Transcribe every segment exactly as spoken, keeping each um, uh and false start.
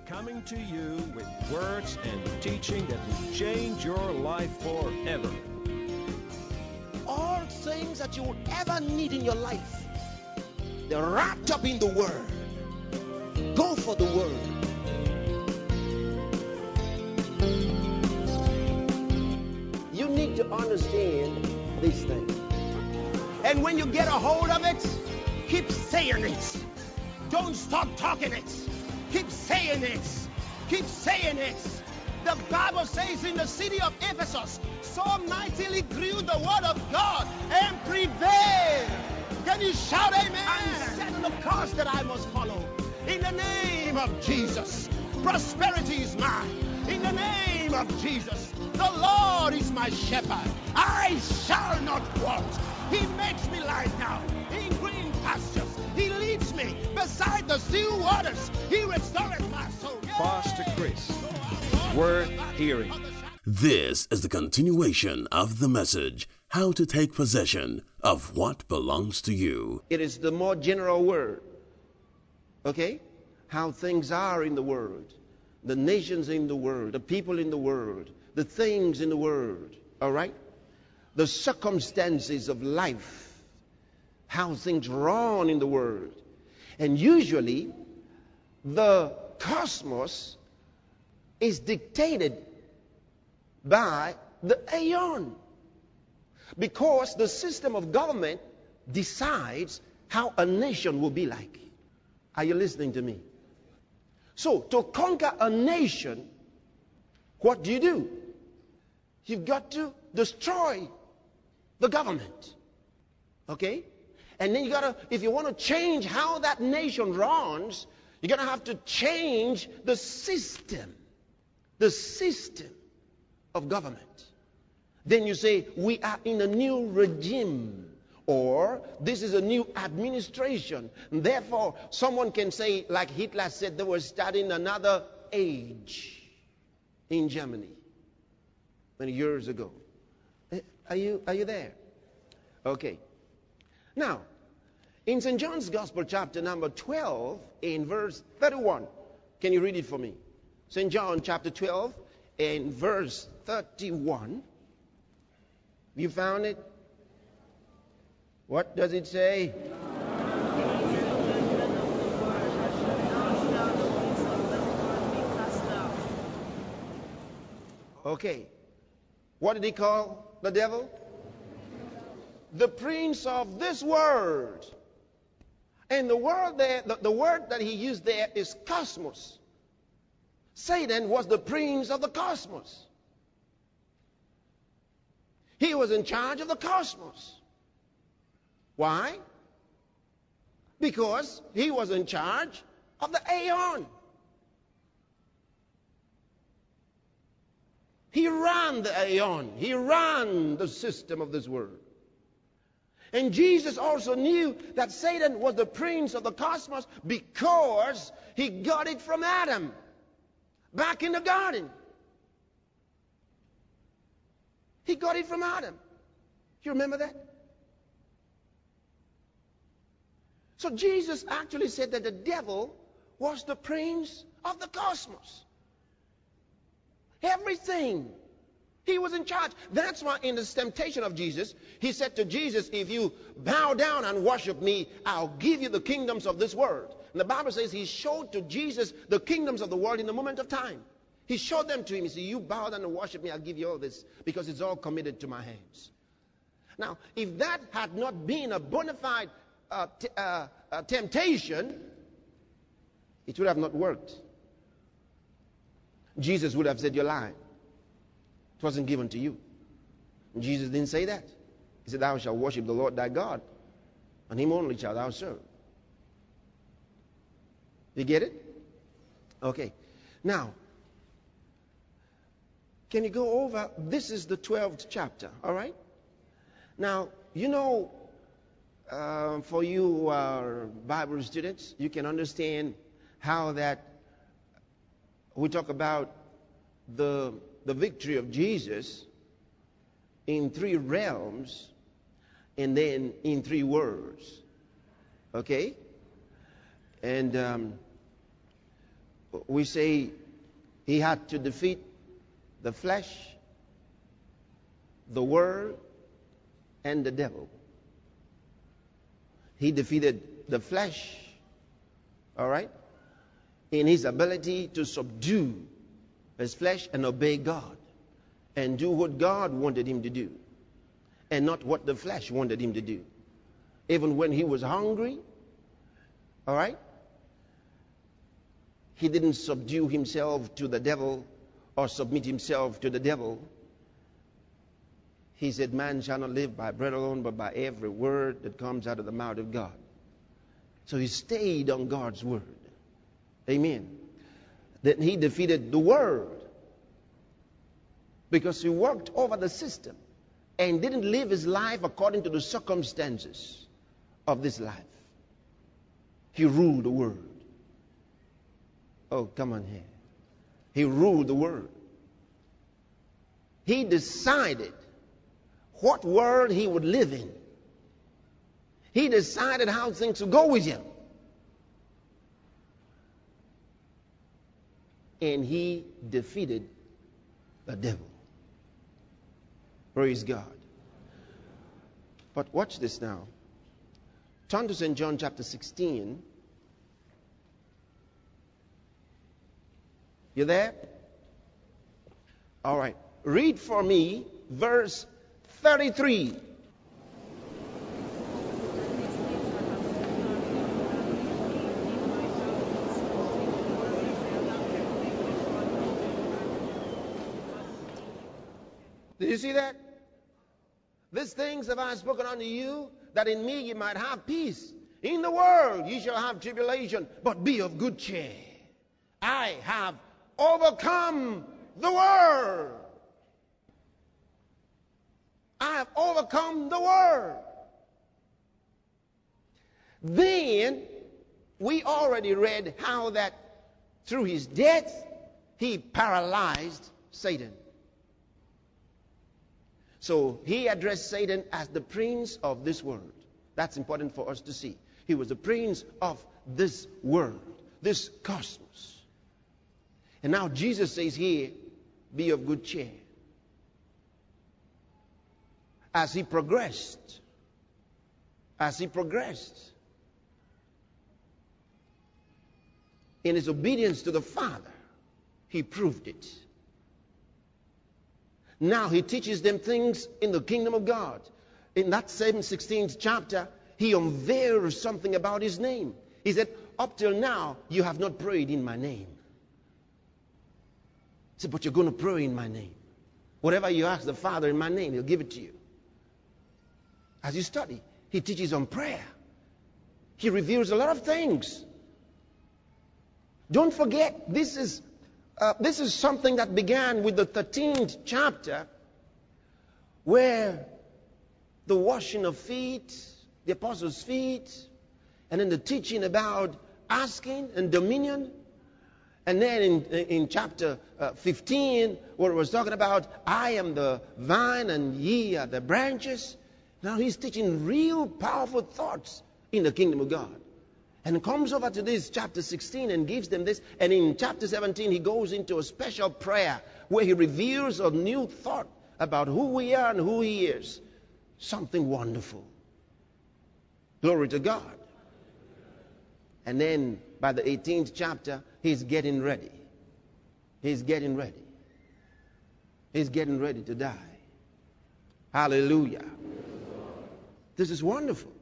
coming to you with words and teaching that will change your life forever. All things that you will ever need in your life, they're wrapped up in the Word. Go for the Word. You need to understand these things. And when you get a hold of it, keep saying it. Don't stop talking it. Keep saying it. Keep saying it. The Bible says in the city of Ephesus, so mightily grew the word of God and prevailed. Can you shout amen? And set the course that I must follow. In the name of Jesus, prosperity is mine. In the name of Jesus, the Lord is my shepherd. I shall not want. He makes me lie down in green pastures. He leads me beside the still waters. He restores my soul. Pastor Chris, worth hearing. This is the continuation of the message, How to Take Possession of What Belongs to You. It is the more general word. Okay? How things are in the world. The nations in the world. The people in the world. The things in the world. All right? The circumstances of life. How things run in the world. And usually, the cosmos is dictated by the aeon. Because the system of government decides how a nation will be like. Are you listening to me? So, to conquer a nation, what do you do? You've got to destroy the government. Okay? And then you gotta, if you want to change how that nation runs, you're gonna have to change the system. The system of government. Then you say, we are in a new regime. Or, this is a new administration. And therefore, someone can say, like Hitler said, they were starting another age in Germany many years ago. Are you, are you there? Okay. Now, in Saint John's Gospel, chapter number twelve, in verse thirty-one. Can you read it for me? Saint John, chapter twelve, in verse thirty-one. You found it? What does it say? Okay. What did he call the devil? The prince of this world. And the word there, the, the word that he used there is cosmos. Satan was the prince of the cosmos. He was in charge of the cosmos. Why? Because he was in charge of the aeon. He ran the aeon. He ran the system of this world. And Jesus also knew that Satan was the prince of the cosmos because he got it from Adam back in the garden. He got it from Adam. You remember that? So Jesus actually said that the devil was the prince of the cosmos. Everything. He was in charge. That's why in this temptation of Jesus, he said to Jesus, if you bow down and worship me, I'll give you the kingdoms of this world. And the Bible says he showed to Jesus the kingdoms of the world in a moment of time. He showed them to him. He said, you bow down and worship me, I'll give you all this because it's all committed to my hands. Now, if that had not been a bona fide uh, t- uh, uh, temptation, it would have not worked. Jesus would have said, you're lying. It wasn't given to you. And Jesus didn't say that. He said, thou shalt worship the Lord thy God, and him only shalt thou serve. You get it? Okay. Now, can you go over? This is the twelfth chapter, all right? Now, you know, uh, for you who are Bible students, you can understand how that we talk about the the victory of Jesus in three realms and then in three words. Okay? And um, we say he had to defeat the flesh, the world, and the devil. He defeated the flesh, all right, in his ability to subdue his flesh and obey God and do what God wanted him to do and not what the flesh wanted him to do. Even when he was hungry, all right, he didn't subdue himself to the devil or submit himself to the devil. He said, man shall not live by bread alone, but by every word that comes out of the mouth of God. So he stayed on God's word. Amen. Then he defeated the world because he worked over the system and didn't live his life according to the circumstances of this life. He ruled the world. Oh, come on here. He ruled the world. He decided what world he would live in. He decided how things would go with him. And he defeated the devil. Praise God. But watch this now. Turn to Saint John chapter sixteen. You there? All right. Read for me verse thirty-three. Did you see that? These things have I spoken unto you, that in me ye might have peace. In the world ye shall have tribulation, but be of good cheer. I have overcome the world. I have overcome the world. Then we already read how that through his death he paralyzed Satan. So he addressed Satan as the prince of this world. That's important for us to see. He was the prince of this world, this cosmos. And now Jesus says here, be of good cheer. As he progressed, as he progressed in his obedience to the Father, he proved it. Now he teaches them things in the kingdom of God. In that same sixteenth chapter, he unveils something about his name. He said, up till now, you have not prayed in my name. He said, but you're going to pray in my name. Whatever you ask the Father in my name, he'll give it to you. As you study, he teaches on prayer. He reveals a lot of things. Don't forget, this is Uh, this is something that began with the thirteenth chapter, where the washing of feet, the apostles' feet, and then the teaching about asking and dominion. And then in, in chapter uh, fifteen, where it was talking about, I am the vine and ye are the branches. Now he's teaching real powerful thoughts in the kingdom of God. And comes over to this chapter sixteen and gives them this. And in chapter seventeen, he goes into a special prayer where he reveals a new thought about who we are and who he is. Something wonderful. Glory to God. And then by the eighteenth chapter, he's getting ready. He's getting ready. He's getting ready to die. Hallelujah. This is wonderful.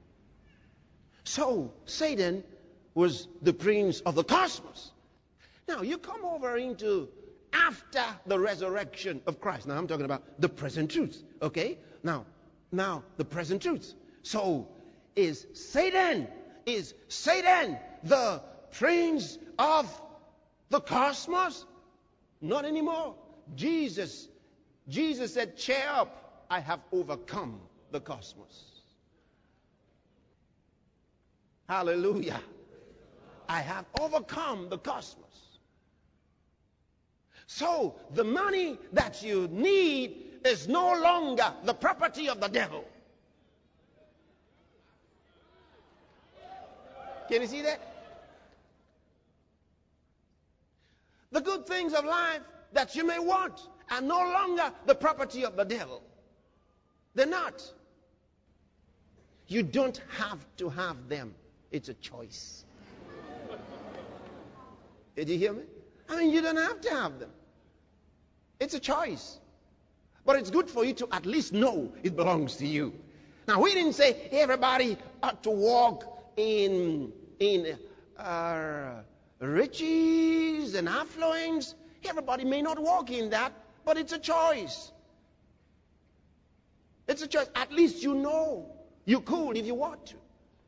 So, Satan was the prince of the cosmos. Now, you come over into after the resurrection of Christ. Now, I'm talking about the present truth. Okay? Now, now, the present truth. So, is Satan, is Satan the prince of the cosmos? Not anymore. Jesus, Jesus said, cheer up, I have overcome the cosmos. Hallelujah. I have overcome the cosmos. So the money that you need is no longer the property of the devil. Can you see that? The good things of life that you may want are no longer the property of the devil. They're not. You don't have to have them. It's a choice. Did you hear me? I mean, you don't have to have them. It's a choice. But it's good for you to at least know it belongs to you. Now, we didn't say everybody ought to walk in, in uh, riches and affluence. Everybody may not walk in that, but it's a choice. It's a choice. At least you know. You could if you want to.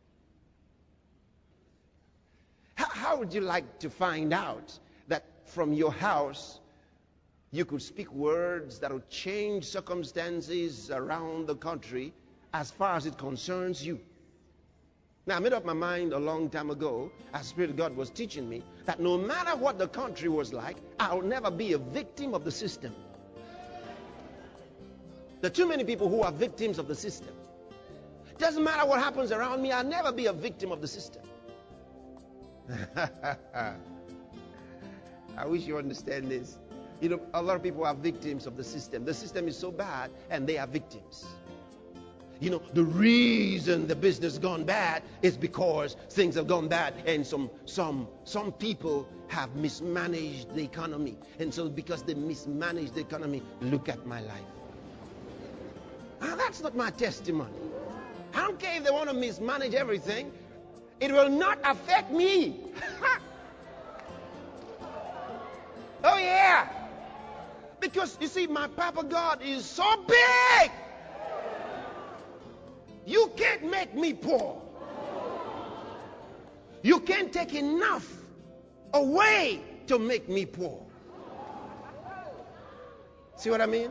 How, how would you like to find out that from your house you could speak words that would change circumstances around the country as far as it concerns you? Now, I made up my mind a long time ago, as Spirit of God was teaching me, that no matter what the country was like, I'll never be a victim of the system. There are too many people who are victims of the system. Doesn't matter what happens around me, I'll never be a victim of the system. I wish you understand this. You know, a lot of people are victims of the system. The system is so bad, and they are victims. You know, the reason the business has gone bad is because things have gone bad, and some some some people have mismanaged the economy. And so because they mismanaged the economy, look at my life. Now, that's not my testimony. I don't care if they want to mismanage everything. It will not affect me. Oh, yeah. Because, you see, my Papa God is so big. You can't make me poor. You can't take enough away to make me poor. See what I mean?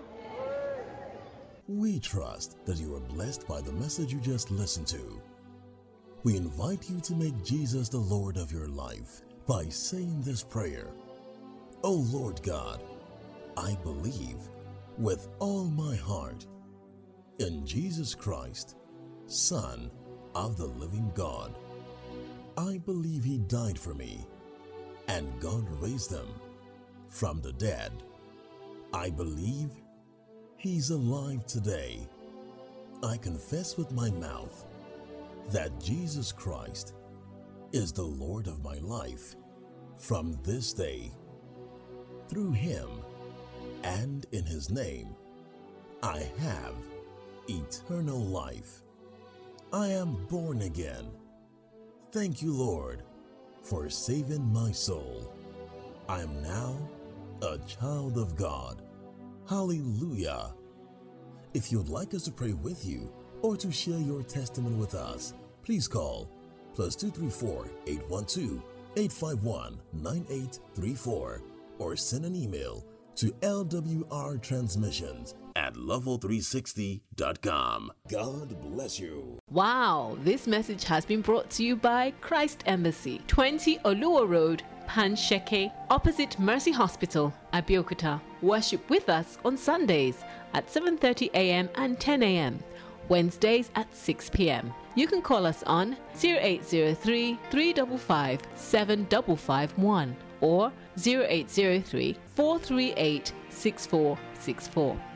We trust that you are blessed by the message you just listened to. We invite you to make Jesus the Lord of your life by saying this prayer. Oh Lord God, I believe with all my heart in Jesus Christ, Son of the living God. I believe He died for me and God raised Him from the dead. I believe He's alive today. I confess with my mouth that Jesus Christ is the Lord of my life from this day. Through Him and in His name, I have eternal life. I am born again. Thank you, Lord, for saving my soul. I am now a child of God. Hallelujah. If you'd like us to pray with you or to share your testimony with us, please call plus two three four, eight one two, eight five one, nine eight three four or send an email to L W R transmissions at level three sixty dot com. God bless you. Wow, this message has been brought to you by Christ Embassy, twenty Oluwa Road, Pansheke, opposite Mercy Hospital, Abeokuta. Worship with us on Sundays at seven thirty a.m. and ten a.m. Wednesdays at six p.m. You can call us on zero eight zero three, three five five, seven five five one or zero eight zero three, four three eight, six four six four.